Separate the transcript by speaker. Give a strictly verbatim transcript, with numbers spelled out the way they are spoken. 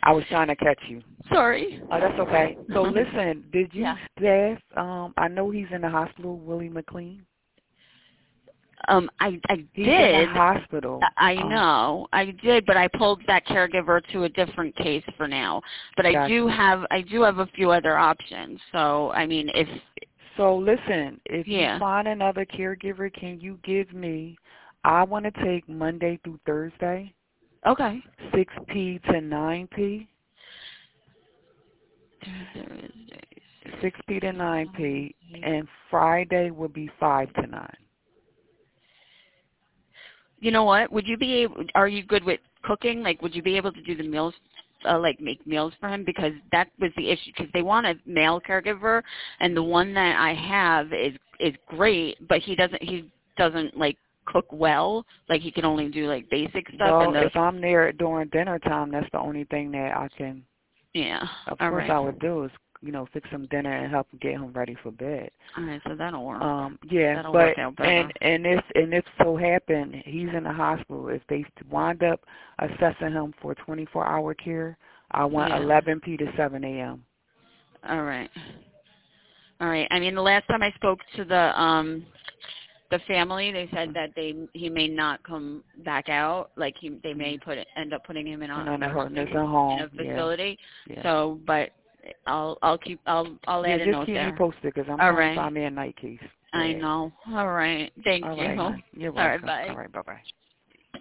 Speaker 1: I was trying to catch you.
Speaker 2: Sorry.
Speaker 1: Oh, that's okay. So listen, did you
Speaker 2: Yeah.
Speaker 1: staff? Um, I know he's in the hospital, Willie McLean.
Speaker 2: Um, I I
Speaker 1: He's
Speaker 2: did.
Speaker 1: in the hospital.
Speaker 2: I
Speaker 1: Um,
Speaker 2: know, I did, but I pulled that caregiver to a different case for now. But I
Speaker 1: gotcha.
Speaker 2: do have I do have a few other options. So I mean, if
Speaker 1: So listen, if
Speaker 2: yeah,
Speaker 1: you find another caregiver, can you give me? I want to take Monday through Thursday,
Speaker 2: okay.
Speaker 1: six p to nine p.
Speaker 2: Thursday,
Speaker 1: six p to nine p, and Friday will be five to nine.
Speaker 2: You know what? Would you be able? Are you good with cooking? Like, would you be able to do the meals? Uh, like make meals for him, because that was the issue, because they want a male caregiver, and the one that I have is is great, but he doesn't he doesn't like cook well. Like, he can only do like basic stuff.
Speaker 1: Well,
Speaker 2: And the
Speaker 1: if I'm there during dinner time, that's the only thing that I can.
Speaker 2: yeah,
Speaker 1: Of
Speaker 2: all
Speaker 1: course,
Speaker 2: right,
Speaker 1: I would do is you know fix him dinner and help him get him ready for bed.
Speaker 2: all right, so that'll work.
Speaker 1: Um, yeah,
Speaker 2: That'll
Speaker 1: but
Speaker 2: work out better.
Speaker 1: and and if and if so happen he's in the hospital, if they wind up assessing him for twenty-four hour care, I want
Speaker 2: Yeah.
Speaker 1: eleven p to seven a m.
Speaker 2: All right. All right. I mean, the last time I spoke to the um the family, they said that they he may not come back out. Like, he they may put it, end up putting him in a,
Speaker 1: And then
Speaker 2: a
Speaker 1: her nursing
Speaker 2: in a
Speaker 1: home.
Speaker 2: facility.
Speaker 1: Yeah. yeah.
Speaker 2: So, but I'll I'll keep I'll I'll
Speaker 1: Yeah,
Speaker 2: add a
Speaker 1: just
Speaker 2: note
Speaker 1: keep me
Speaker 2: there.
Speaker 1: posted because I'm
Speaker 2: All
Speaker 1: trying to
Speaker 2: right.
Speaker 1: find me a night case.
Speaker 2: I
Speaker 1: Yeah.
Speaker 2: know. All right. Thank
Speaker 1: All
Speaker 2: you.
Speaker 1: right, hon. You're
Speaker 2: All right.
Speaker 1: welcome.
Speaker 2: Bye.
Speaker 1: All right, bye-bye.